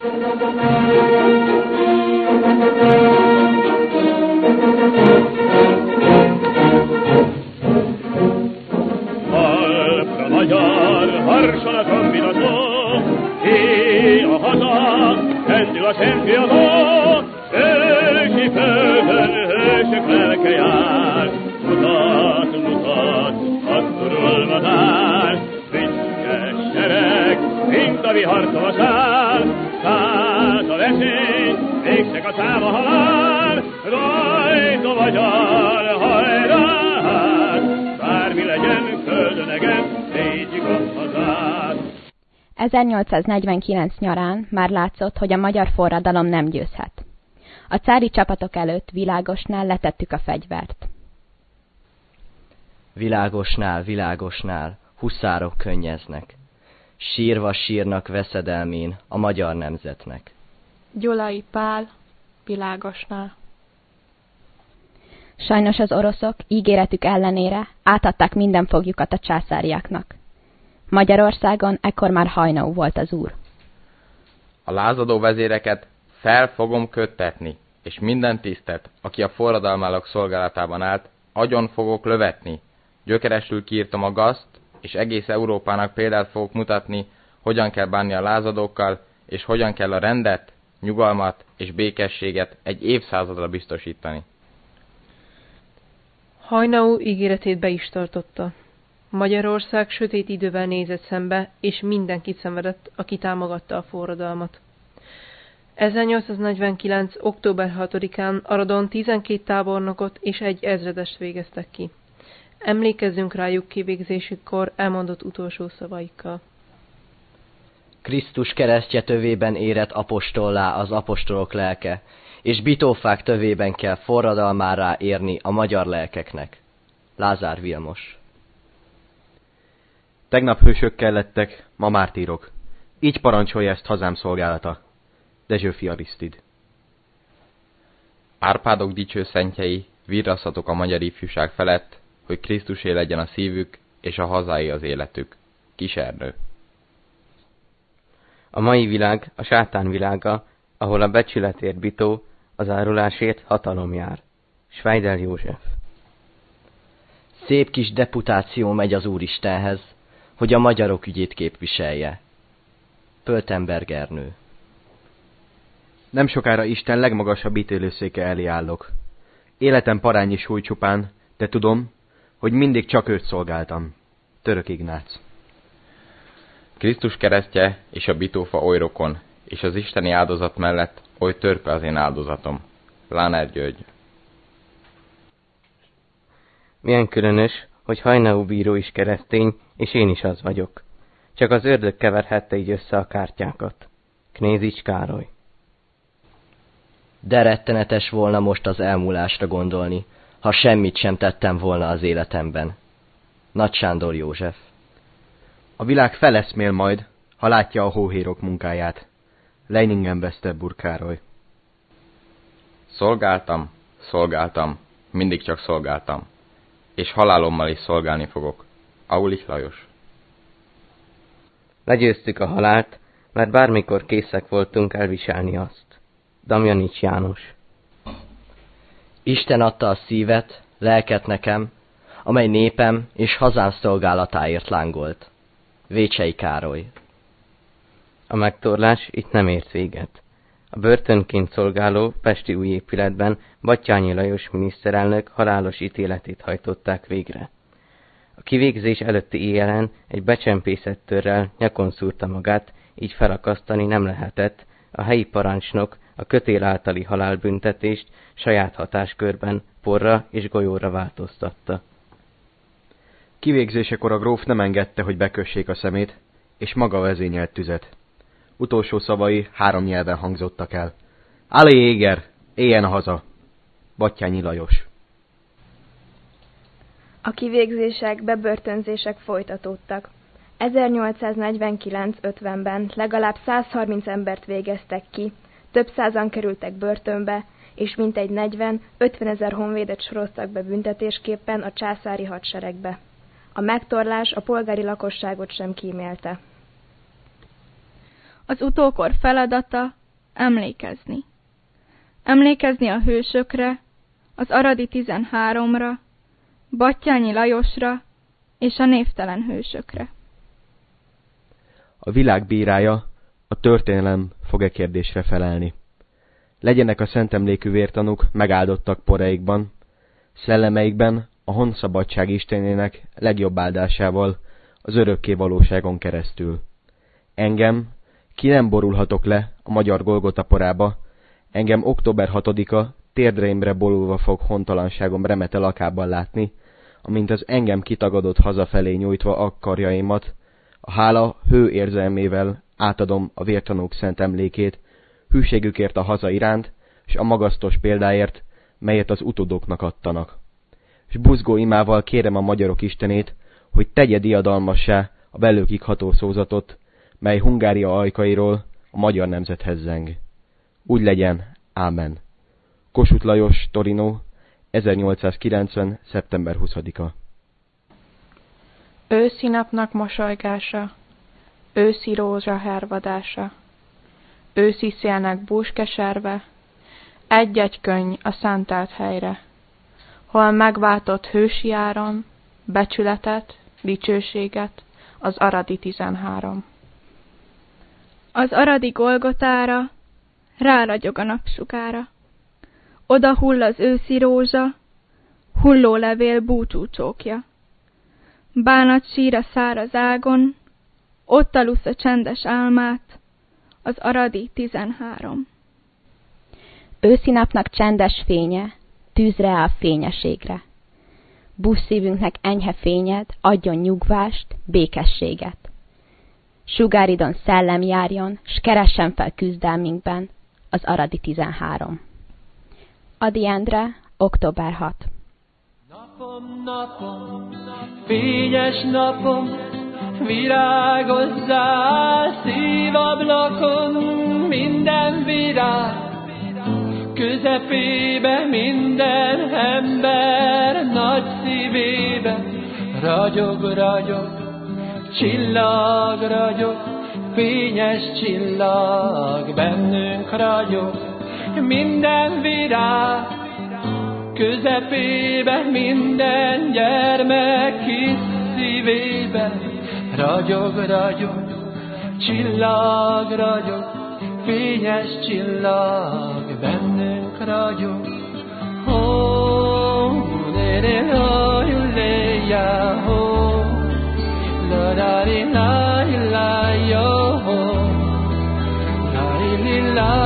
Halkra magyar, harsan a kombinató, ki a haza, rendül a sempiató, ősi földön, hősök lelke jár, mutat, asszurulvadár, büszke sereg, mint a vihartól száll, szállt a vesély, végsek a száma halál, rajta magyar, hajrá, bármi legyen, földön egem, védjük a hazát. 1849 nyarán már látszott, hogy a magyar forradalom nem győzhet. A cári csapatok előtt Világosnál letettük a fegyvert. Világosnál, huszárok könnyeznek. Sírva sírnak veszedelmén a magyar nemzetnek. Gyulai Pál, Világosnál. Sajnos az oroszok ígéretük ellenére átadták minden fogljukat a császáriaknak. Magyarországon ekkor már Haynau volt az úr. A lázadó vezéreket fel fogom köttetni, és minden tisztet, aki a forradalmálók szolgálatában állt, agyon fogok lövetni. Gyökerestül kiírtam a gazt, és egész Európának példát fogok mutatni, hogyan kell bánni a lázadókkal, és hogyan kell a rendet, nyugalmat és békességet egy évszázadra biztosítani. Haynau ígéretét be is tartotta. Magyarország sötét idővel nézett szembe, és mindenkit szenvedett, aki támogatta a forradalmat. 1849. október 6-án Aradon 12 tábornokot és egy ezredest végeztek ki. Emlékezzünk rájuk kivégzésükkor elmondott utolsó szavaikkal. Krisztus keresztje tövében érett apostollá az apostolok lelke, és bitófák tövében kell forradalmárá érni a magyar lelkeknek. Lázár Vilmos. Tegnap hősökkel lettek, ma mártírok. Így parancsolja ezt hazám szolgálata. Dezsőfi Arisztid. Árpádok dicső szentjei, virrasztatok a magyar ifjúság felett, hogy Krisztusé legyen a szívük, és a hazáé az életük. Kis Ernő. A mai világ a sátán világa, ahol a becsületért bitó, az árulásért hatalom jár. Schweidel József. Szép kis deputáció megy az Úristenhez, hogy a magyarok ügyét képviselje. Pöltenberg Ernő. Nem sokára Isten legmagasabb ítélőszéke elé állok. Életem parányi súly csupán, de tudom, hogy mindig csak őt szolgáltam. Török Ignác. Krisztus keresztje és a bitófa oly rokon, és az isteni áldozat mellett oly törpe az én áldozatom. Láner György. Milyen különös, hogy Haynau bíró is keresztény, és én is az vagyok. Csak az ördög keverhette így össze a kártyákat. Knézics Károly. De rettenetes volna most az elmúlásra gondolni, ha semmit sem tettem volna az életemben. Nagy Sándor József. A világ feleszmél majd, ha látja a hóhérok munkáját. Leiningen-Westerburg Károly. Szolgáltam, mindig csak szolgáltam. És halálommal is szolgálni fogok. Aulich Lajos. Legyőztük a halált, mert bármikor készek voltunk elviselni azt. Damjanics János. Isten adta a szívet, lelket nekem, amely népem és hazám szolgálatáért lángolt. Vécsei Károly. A megtorlás itt nem ért véget. A börtönként szolgáló pesti új épületben Batthyány Lajos miniszterelnök halálos ítéletét hajtották végre. A kivégzés előtti éjjelen egy becsempészett törrel nyakon szúrta magát, így felakasztani nem lehetett, a helyi parancsnok a kötél általi halálbüntetést saját hatáskörben porra és golyóra változtatta. Kivégzésekor a gróf nem engedte, hogy bekössék a szemét, és maga vezényelt tüzet. Utolsó szavai 3 nyelven hangzottak el. Állé éger, éljen haza! Batthyány Lajos. A kivégzések, bebörtönzések folytatódtak. 1849-50-ben legalább 130 embert végeztek ki, több százan kerültek börtönbe, és mintegy 40-50 ezer honvédet soroztak be büntetésképpen a császári hadseregbe. A megtorlás a polgári lakosságot sem kímélte. A Az utókor feladata emlékezni. Emlékezni a hősökre, az aradi 13-ra, Batthyány Lajosra és a névtelen hősökre. A világ bírája, a történelem fog-e kérdésre felelni. Legyenek a szentemlékű vértanúk megáldottak poreikban, szellemeikben a honszabadság istenének legjobb áldásával az örökké valóságon keresztül. Engem, ki nem borulhatok le a magyar Golgota porába, engem október 6-a térdreimre borulva fog hontalanságom remete lakában látni, amint az engem kitagadott hazafelé nyújtva akkarjaimat, a hála hő érzelmével átadom a vértanúk szent emlékét, hűségükért a haza iránt, és a magasztos példáért, melyet az utódoknak adtanak. És buzgó imával kérem a magyarok istenét, hogy tegye diadalmassá a belőkig ható szózatot, mely Hungária ajkairól a magyar nemzethez zeng. Úgy legyen, ámen. Kossuth Lajos, Torino, 1890. szeptember 20-a. Őszi napnak mosolygása, őszi rózsa hervadása, őszi szélnek búskeserve, egy-egy könny a szentelt helyre, hol megváltott hősi áron, becsületet, dicsőséget az aradi 13. Az aradi Golgotára ráragyog a napsugára. Oda hull az őszi rózsa, hulló levél búcsúcsókja. Bánat sír a száraz ágon, ott alusz a csendes álmát, az aradi 13. Őszi napnak csendes fénye, tűzre a fényeségre. Buszszívünknek enyhe fényed adjon nyugvást, békességet. Sugáridon szellem járjon, s keressen fel küzdelmünkben az aradi 13. Ady Endre, október 6. Napom, napom, fényes napom, virágozzál szívablakon, minden virág, közepébe minden ember nagy szívébe, ragyog, ragyog, csillag, ragyog, fényes csillag, bennünk ragyog, minden virág, közepébe minden gyermek kis szívébe, ragyog, ragyog, csillag, ragyog, fényes csillag, bennünk ragyog. Oh, le ho, le ya ho, la la la la yo ho, la la la.